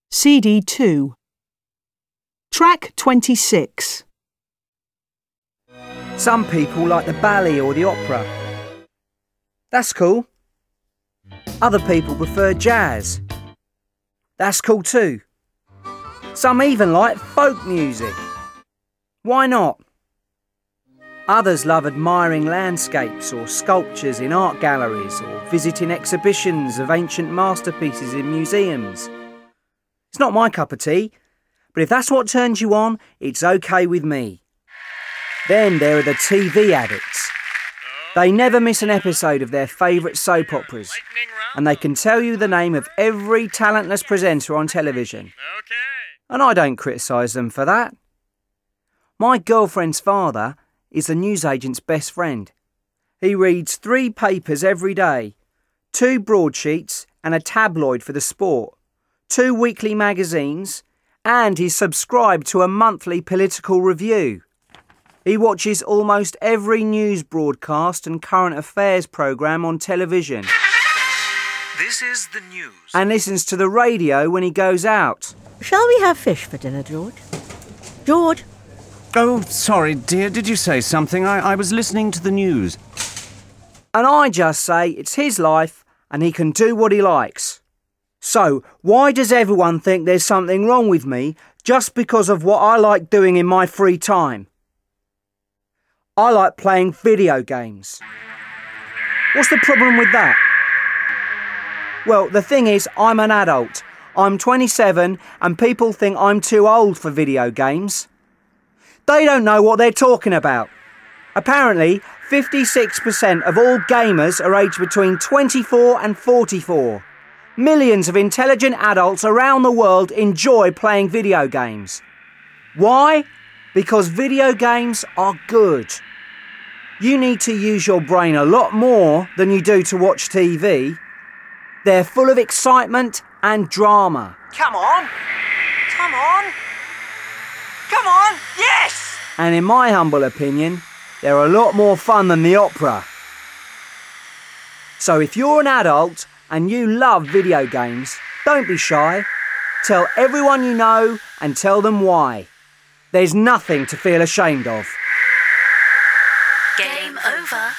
CD 2. Track 26. Some people like the ballet or the opera. That's cool. Other people prefer jazz. That's cool too. Some even like folk music. Why not? Others love admiring landscapes or sculptures in art galleries or visiting exhibitions of ancient masterpieces in museums. It's not my cup of tea, but if that's what turns you on, it's okay with me. Then there are the TV addicts. They never miss an episode of their favourite soap operas, and they can tell you the name of every talentless presenter on television. And I don't criticise them for that. My girlfriend's father is the newsagent's best friend. He reads 3 papers every day, 2 broadsheets and a tabloid for the sport, 2 weekly magazines, and he's subscribed to a monthly political review. He watches almost every news broadcast and current affairs programme on television. This is the news. And listens to the radio when he goes out. Shall we have fish for dinner, George? George? Oh, sorry, dear. Did you say something? I was listening to the news. And I just say it's his life and he can do what he likes. So, why does everyone think there's something wrong with me just because of what I like doing in my free time? I like playing video games. What's the problem with that? Well, the thing is, I'm an adult. I'm 27 and people think I'm too old for video games. They don't know what they're talking about. Apparently, 56% of all gamers are aged between 24 and 44. Millions of intelligent adults around the world enjoy playing video games. Why? Because video games are good. You need to use your brain a lot more than you do to watch TV. They're full of excitement and drama. Come on! Come on! Come on! Yes! And in my humble opinion, they're a lot more fun than the opera. So if you're an adult and you love video games, don't be shy. Tell everyone you know and tell them why. There's nothing to feel ashamed of. Game over.